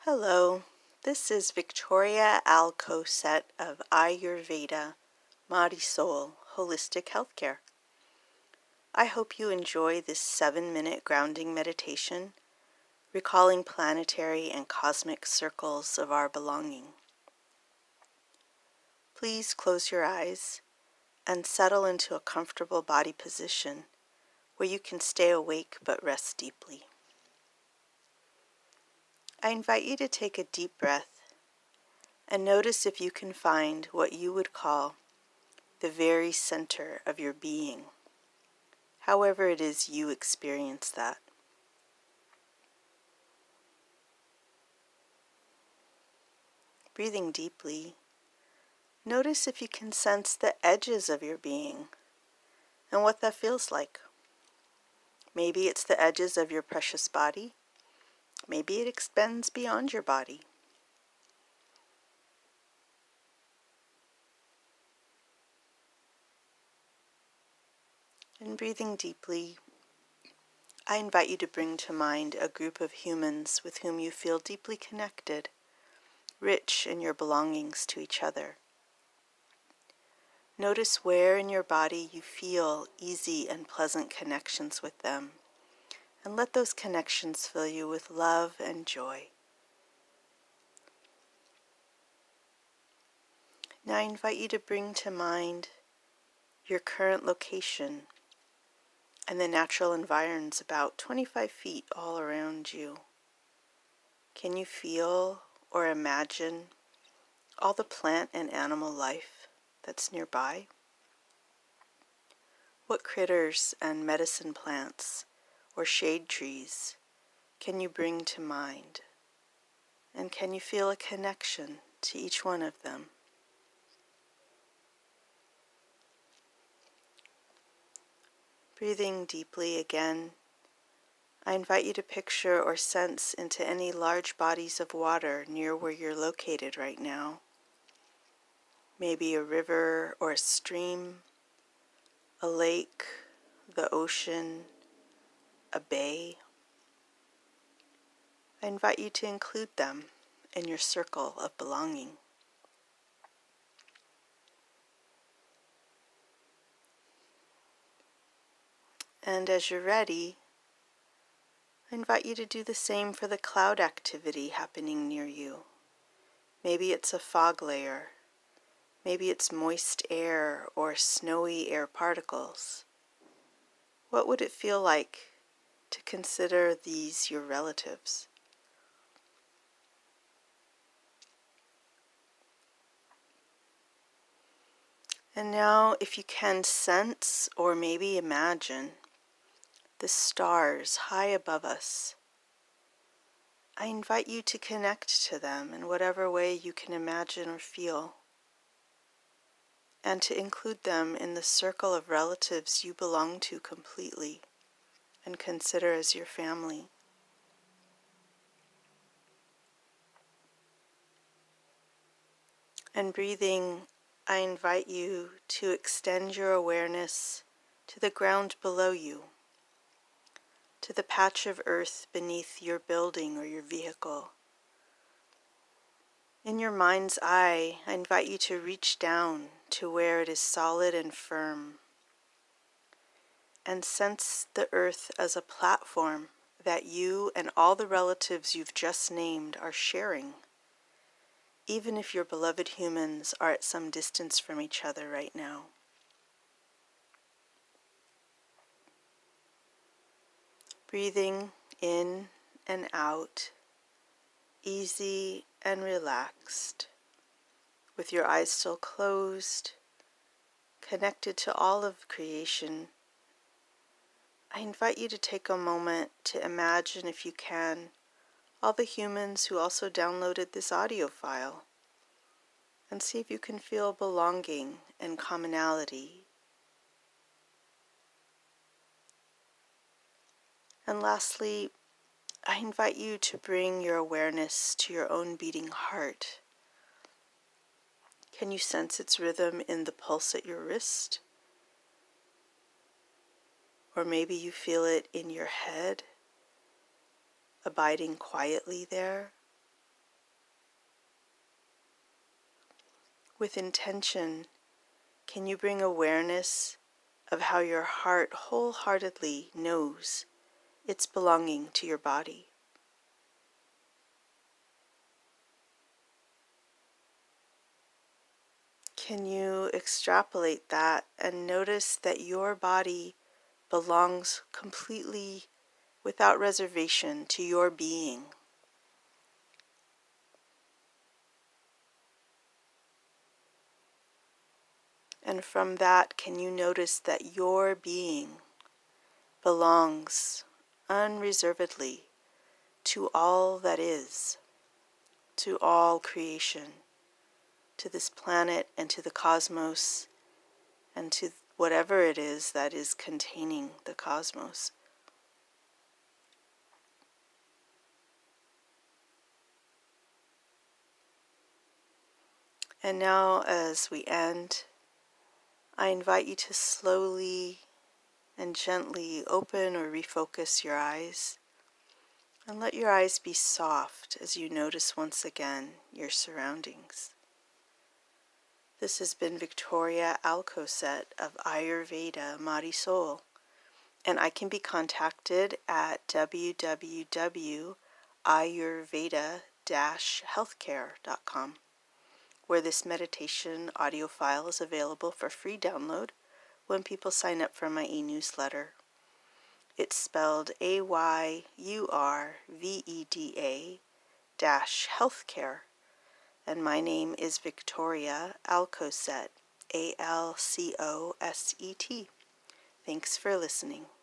Hello, this is Victoria Alcoset of Ayurveda Marisol Holistic Healthcare. I hope you enjoy this 7-minute grounding meditation, recalling planetary and cosmic circles of our belonging. Please close your eyes and settle into a comfortable body position where you can stay awake but rest deeply. I invite you to take a deep breath and notice if you can find what you would call the very center of your being, however it is you experience that. Breathing deeply, notice if you can sense the edges of your being and what that feels like. Maybe it's the edges of your precious body. Maybe it extends beyond your body. And breathing deeply, I invite you to bring to mind a group of humans with whom you feel deeply connected, rich in your belongings to each other. Notice where in your body you feel easy and pleasant connections with them, and let those connections fill you with love and joy. Now I invite you to bring to mind your current location and the natural environs about 25 feet all around you. Can you feel or imagine all the plant and animal life that's nearby? What critters and medicine plants or shade trees can you bring to mind? And can you feel a connection to each one of them? Breathing deeply again, I invite you to picture or sense into any large bodies of water near where you're located right now. Maybe a river or a stream, a lake, the ocean, a bay. I invite you to include them in your circle of belonging. And as you're ready, I invite you to do the same for the cloud activity happening near you. Maybe it's a fog layer. Maybe it's moist air or snowy air particles. What would it feel like to consider these your relatives? And now, if you can sense or maybe imagine the stars high above us, I invite you to connect to them in whatever way you can imagine or feel, and to include them in the circle of relatives you belong to completely and consider as your family. And breathing, I invite you to extend your awareness to the ground below you, to the patch of earth beneath your building or your vehicle. In your mind's eye, I invite you to reach down to where it is solid and firm, and sense the earth as a platform that you and all the relatives you've just named are sharing, even if your beloved humans are at some distance from each other right now. Breathing in and out, easy and relaxed, with your eyes still closed, connected to all of creation. I invite you to take a moment to imagine, if you can, all the humans who also downloaded this audio file, and see if you can feel belonging and commonality. And lastly, I invite you to bring your awareness to your own beating heart. Can you sense its rhythm in the pulse at your wrist? Or maybe you feel it in your head, abiding quietly there. with intention, can you bring awareness of how your heart wholeheartedly knows it's belonging to your body? Can you extrapolate that and notice that your body belongs completely, without reservation, to your being? And from that, can you notice that your being belongs unreservedly to all that is, to all creation, to this planet and to the cosmos, and to whatever it is that is containing the cosmos? And now, as we end, I invite you to slowly and gently open or refocus your eyes, and let your eyes be soft as you notice once again your surroundings. This has been Victoria Alcoset of Ayurveda Marisol, and I can be contacted at www.ayurveda-healthcare.com, where this meditation audio file is available for free download when people sign up for my e-newsletter. It's spelled AYURVEDA-healthcare, and my name is Victoria Alcoset, ALCOSET. Thanks for listening.